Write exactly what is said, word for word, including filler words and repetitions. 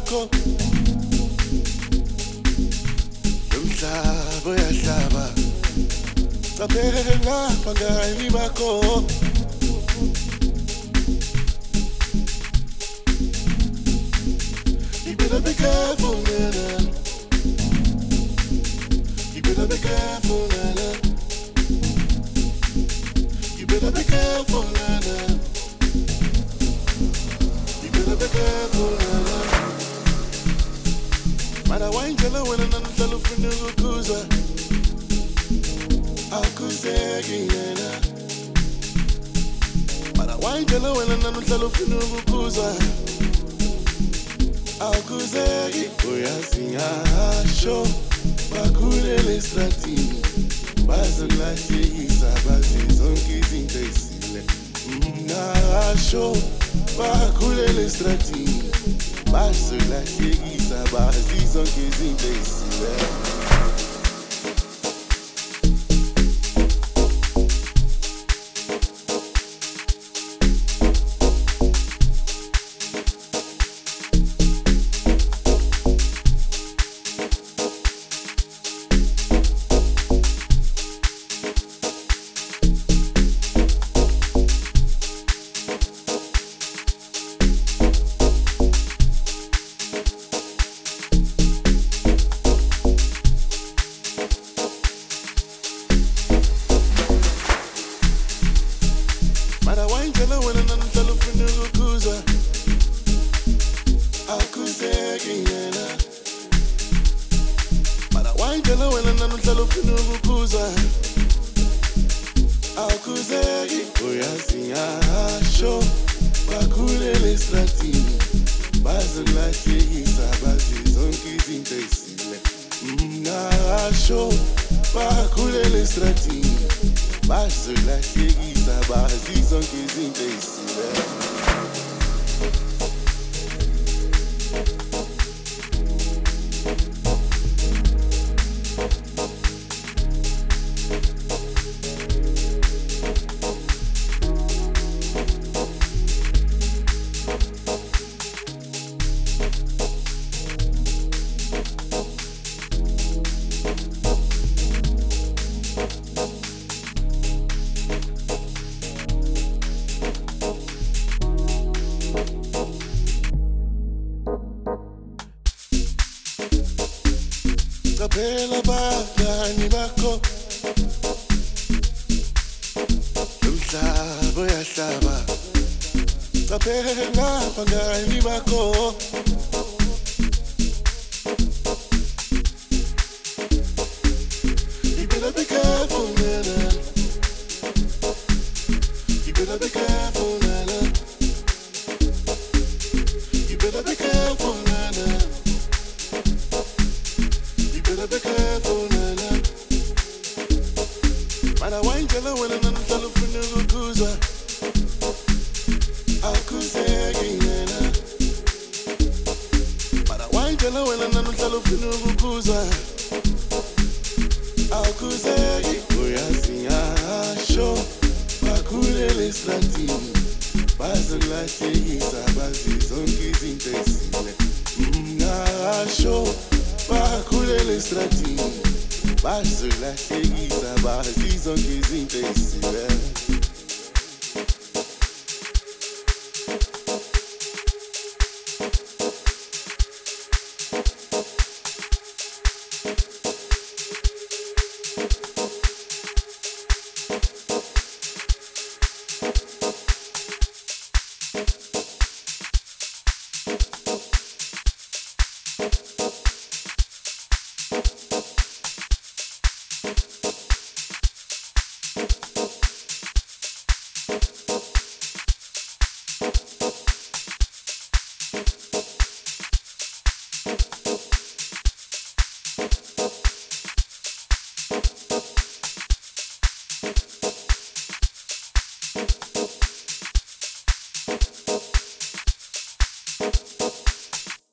bakho umhlaba uyahlaba caphela bangani bakho you better be careful nana you better be careful nana you better be careful nana you better be careful nana mara wainjela wena nanhlala ufuna ukukuza akuzeki yena mara wainjela wena nanhlala ufuna ukukuza akuzeki uyasingasho bakhulele estratini bazolahlekisa bazi zonke izinto ezile ngasho bakhulele estratini bazolahlekisa bazi zonke izinto ezile wainjela wena nanhlala ufuna ukukuza akuzeki yena mara wainjela wena nanhlala ufuna ukukuza akuzeki uyasingasho bakhulele estratini bazolahlekisa bazi zonke izinto ezile ngasho bakhulele estratini bazolahlekisa bazi zonke izinto ezile caphela bangani bakho umhlaba uyahlaba caphela bangani bakho you better be careful nana you better be careful nana you better be careful nana be careful nana mara wainjela wena nanhlala ufuna ukukuza akuzeki yena mara wainjela wena nanhlala ufuna ukukuza akuzeki uyasingasho bakhulele estratini bazolahlekisa bazi zonke izinto ezile ngasho bakhulele estratini bazolahlekisa bazi zonke izinto ezile